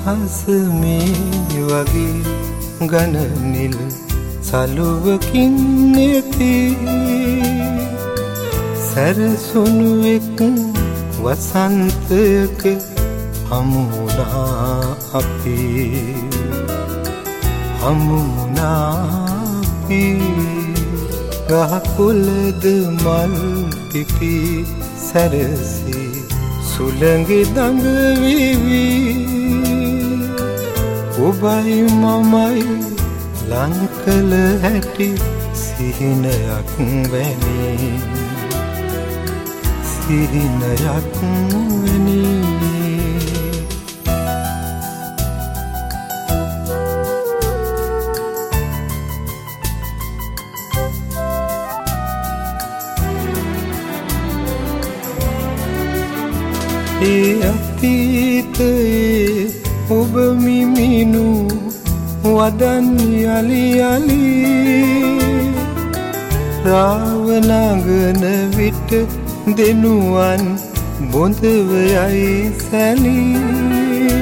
අහස මේ වගේ ගණනිල් සලුවකින් නැති සැරසුණු එක් වසන්තයක හමුනා අපි ගහකොළද මල් පිපි සැරසි සුළඟ දඟ වේවි ඔබයි මමයි ලං කළ හැටි සිහිනයක් වැනි සිහිනයක් වැනි ඒ අතීතයේ ඔබ මිමිනු වදන් යලි යලි රාවනගන විට දෙනුවන් බොඳව යයි සැලී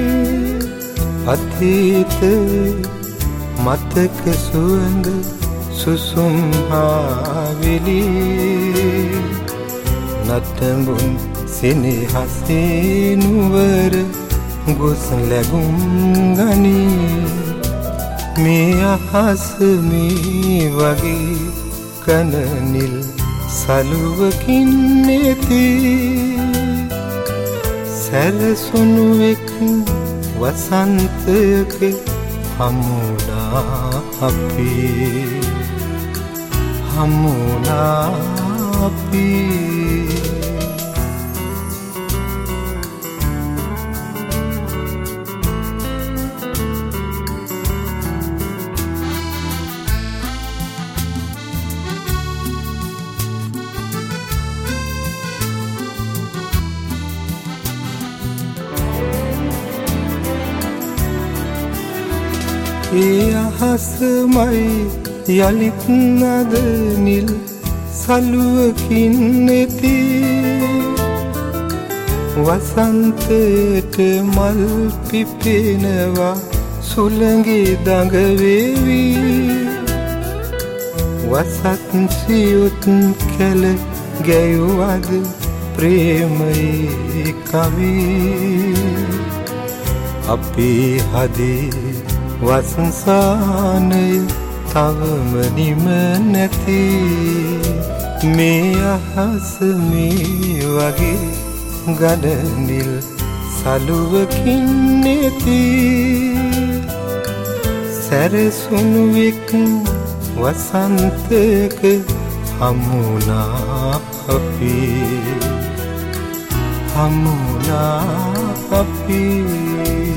අතීත මතක සුවඳ සුසුම් හාවිලි නටඹුන් සිනහසේ නුවර ගොස් ලැබුම් ගනී මේ අහස මේ වගේ කනනිල් සලුවකින් නැති සැරසුණු එක් වසන්තයක හමුනා අපි ඒ අහසමයි යලිත් නද නිල් සලුවකින් නැති වසන්තයට මල් පිපෙනවා සුළඟේ දඟ වේවි වසත් සියොත් කැල ගැයුවද ප්‍රේමයේ කවි අපේ හදේ වසංසානය තවම නිම නැති මේ අහස මේ වගේ ගඩනිල් සලුවකින් නැති සැරසුණු එක් වසන්තයක හමුනා අපි